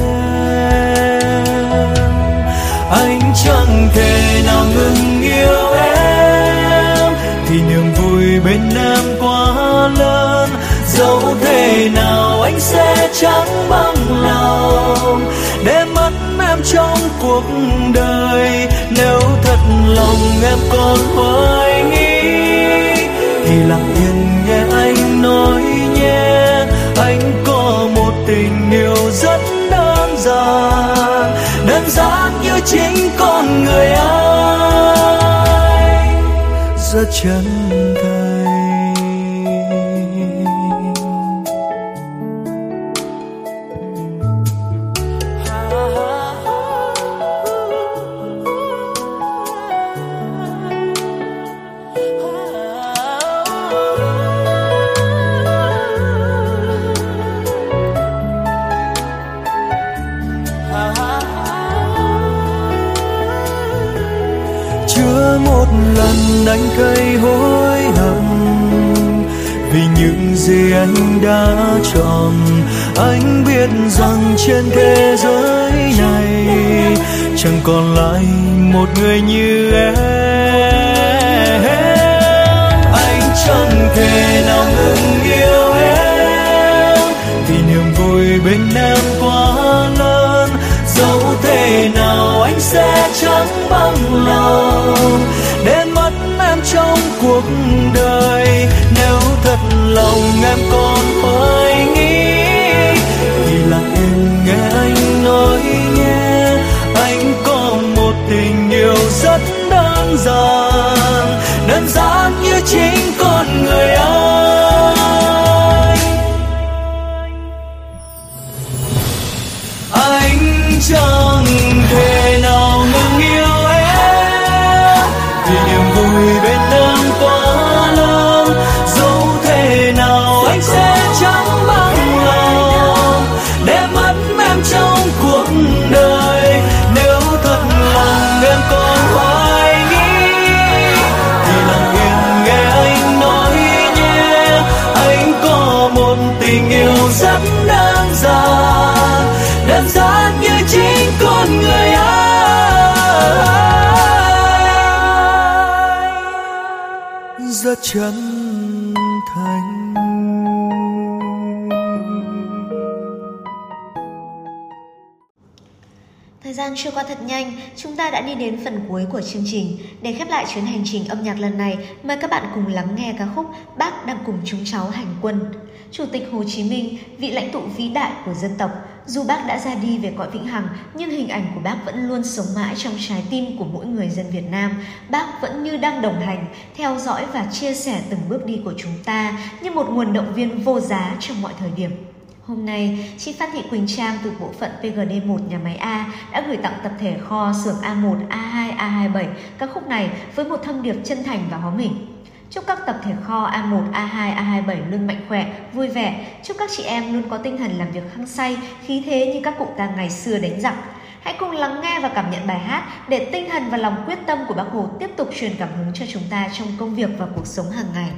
Anh chẳng thể nào ngừng yêu em thì niềm vui bên em quá lớn. Dẫu thế nào anh sẽ chẳng bằng lòng để mất em trong cuộc đời. Nếu thật lòng em còn hoài nghi thì lặng yên nghe anh nói nhé. Anh có một tình yêu rất đơn giản, đơn giản như chính con người anh, rất chân thành. Chưa một lần anh thấy hối hận vì những gì anh đã chọn. Anh biết rằng trên thế giới này chẳng còn lại một người như em. Anh chẳng thể nào ngừng yêu em vì niềm vui bên em quá lớn. Dẫu thế nào anh sẽ chẳng bằng lòng để mất em trong cuộc đời. Nếu thật lòng em còn hoài nghi thì lặng yên nghe anh nói nhé. Anh có một tình yêu rất đơn giản, đơn giản như chính con người anh. Anh chẳng thể nào ngừng yêu em vì niềm vui bên em quá lớn. Dẫu thế nào anh sẽ chẳng bằng lòng để mất em trong cuộc đời. Nếu thật lòng em còn hoài nghi thì lặng yên nghe anh nói nhé. Anh có một tình yêu rất đơn giản, đơn giản như chính con người anh, rất chân thành. Thời gian trôi qua thật nhanh, chúng ta đã đi đến phần cuối của chương trình. Để khép lại chuyến hành trình âm nhạc lần này, mời các bạn cùng lắng nghe ca khúc Bác đang cùng chúng cháu hành quân. Chủ tịch Hồ Chí Minh, vị lãnh tụ vĩ đại của dân tộc, dù bác đã ra đi về cõi vĩnh hằng, nhưng hình ảnh của bác vẫn luôn sống mãi trong trái tim của mỗi người dân Việt Nam. Bác vẫn như đang đồng hành, theo dõi và chia sẻ từng bước đi của chúng ta như một nguồn động viên vô giá trong mọi thời điểm. Hôm nay, chị Phan Thị Quỳnh Trang từ bộ phận pê giê đê một nhà máy A đã gửi tặng tập thể kho xưởng A một, A hai, A hai mươi bảy ca khúc này với một thông điệp chân thành và hóm hỉnh. Chúc các tập thể kho A một, A hai, A hai mươi bảy luôn mạnh khỏe, vui vẻ. Chúc các chị em luôn có tinh thần làm việc hăng say, khí thế như các cụ ta ngày xưa đánh giặc. Hãy cùng lắng nghe và cảm nhận bài hát để tinh thần và lòng quyết tâm của Bác Hồ tiếp tục truyền cảm hứng cho chúng ta trong công việc và cuộc sống hàng ngày.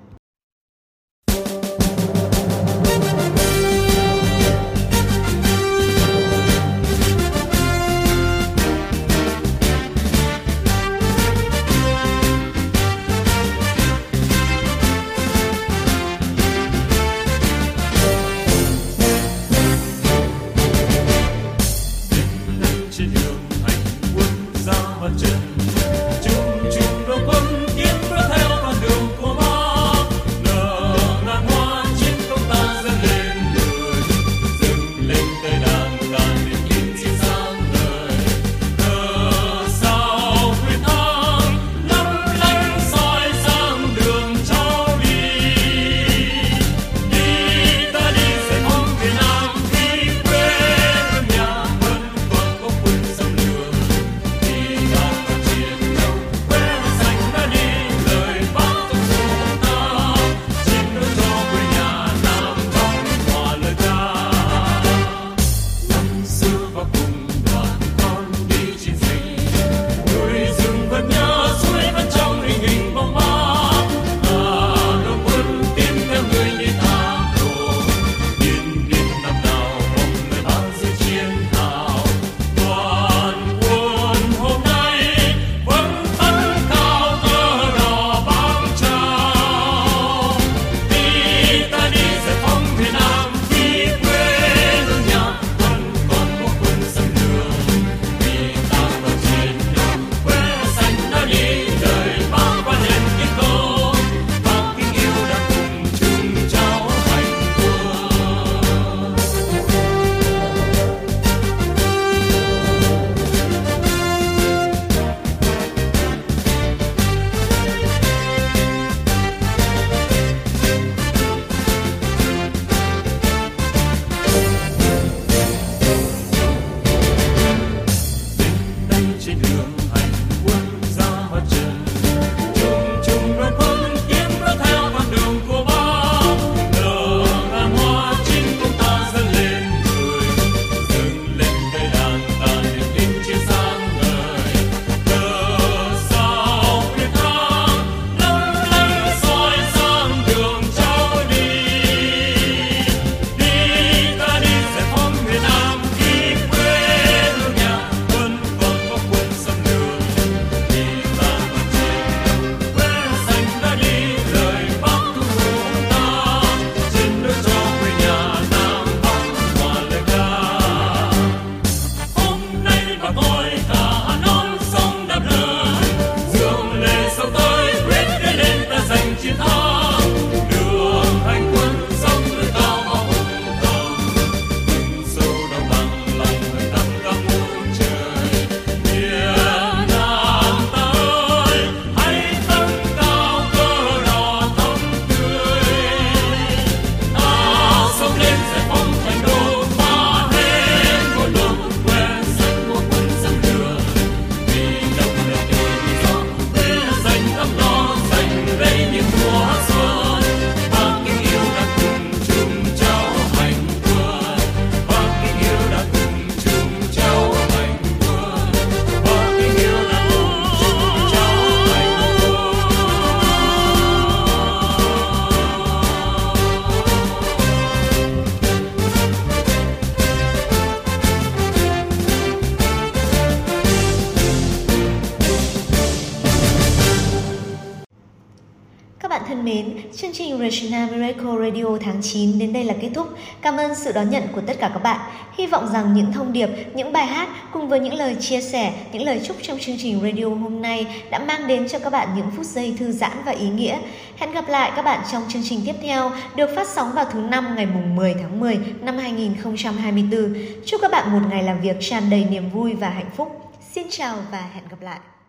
bạn thân mến, chương trình Regina Miracle Radio tháng chín đến đây là kết thúc. Cảm ơn sự đón nhận của tất cả các bạn. Hy vọng rằng những thông điệp, những bài hát cùng với những lời chia sẻ, những lời chúc trong chương trình radio hôm nay đã mang đến cho các bạn những phút giây thư giãn và ý nghĩa. Hẹn gặp lại các bạn trong chương trình tiếp theo được phát sóng vào thứ năm ngày mười tháng mười năm hai nghìn không trăm hai mươi tư. Chúc các bạn một ngày làm việc tràn đầy niềm vui và hạnh phúc. Xin chào và hẹn gặp lại.